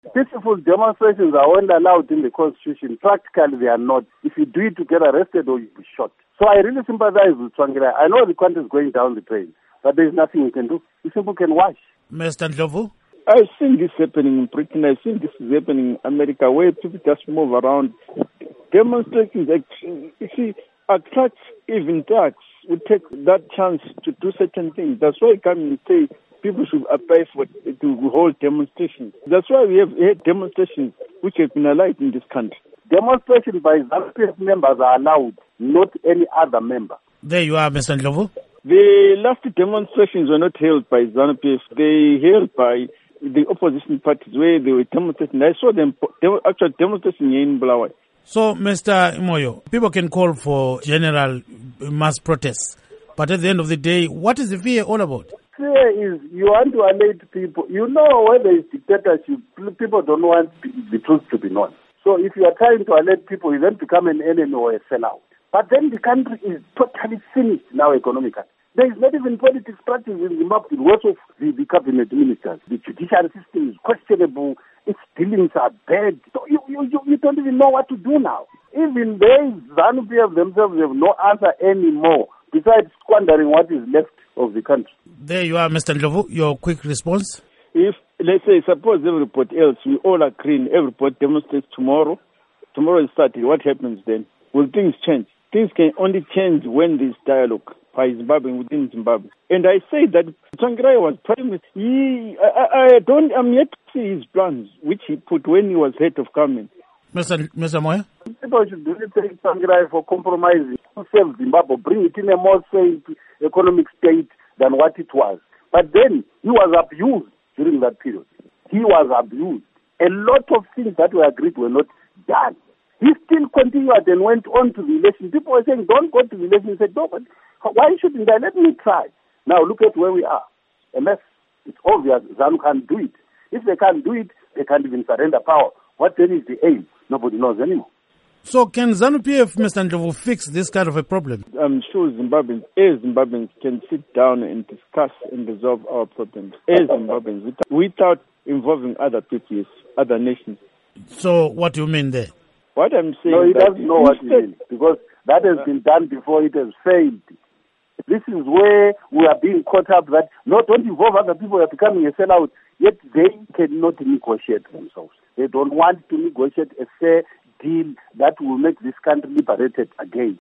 Peaceful demonstrations are only allowed in the Constitution. Practically, they are not. If you do it, you get arrested or you'll be shot. So I really sympathize with Tsvangirai. I know the country is going down the drain, but there's nothing we can do. The people can watch. Mr. Ndlovu? I've seen this happening in Britain. I've seen this is happening in America, where people just move around. Demonstrations, attract even thugs would take that chance to do certain things. That's why I come and say people should apply to hold demonstrations. That's why we have had demonstrations which have been allowed in this country. Demonstrations by ZANU-PF members are allowed, not any other member. There you are, Mr. Ndlovu. The last demonstrations were not held by ZANU-PF. They held by the opposition parties where they were demonstrating. I saw them actually demonstrating in Bulawayo. So, Mr. Moyo, people can call for general mass protests, but at the end of the day, what is the fear all about? Fear is you want to allay people. You know, when there is dictatorship, people don't want the truth to be known. So if you are trying to allay people, you then become an enemy or a sellout. But then the country is totally finished now economically. There is not even politics practice in Zimbabwe. Words of the cabinet ministers. The judicial system is questionable. Its dealings are bad. So you don't even know what to do now. Even they, ZANU-PF themselves, have no answer anymore besides squandering what is left of the country. There you are, Mr. Ndlovu. Your quick response? If, let's say, suppose everybody else, we all agree and everybody demonstrates tomorrow is Saturday, what happens then? Will things change? Things can only change when there's dialogue by Zimbabwe within Zimbabwe. And I say that Tsvangirai was prime minister. I'm yet to see his plans, which he put when he was head of government. Mr. Moya? People should really take Tsvangirai for compromising to save Zimbabwe, bring it in a more safe economic state than what it was. But then he was abused during that period. He was abused. A lot of things that were agreed were not done. He still continued and went on to the election. People were saying, don't go to the election. He said, no, but why shouldn't I? Let me try. Now look at where we are. A mess. It's obvious ZANU can't do it. If they can't do it, they can't even surrender power. What then is the aim? Nobody knows anymore. So can ZANU-PF, Mr. Ndlovu, fix this kind of a problem? I'm sure Zimbabweans can sit down and discuss and resolve our problems as Zimbabweans without involving other peoples, other nations. So what do you mean there? What I'm saying... No, he doesn't know what he means, because that has been done before. It has failed. This is where we are being caught up that, no, don't involve other people, are becoming a sellout, yet they cannot negotiate themselves. They don't want to negotiate a fair deal that will make this country liberated again.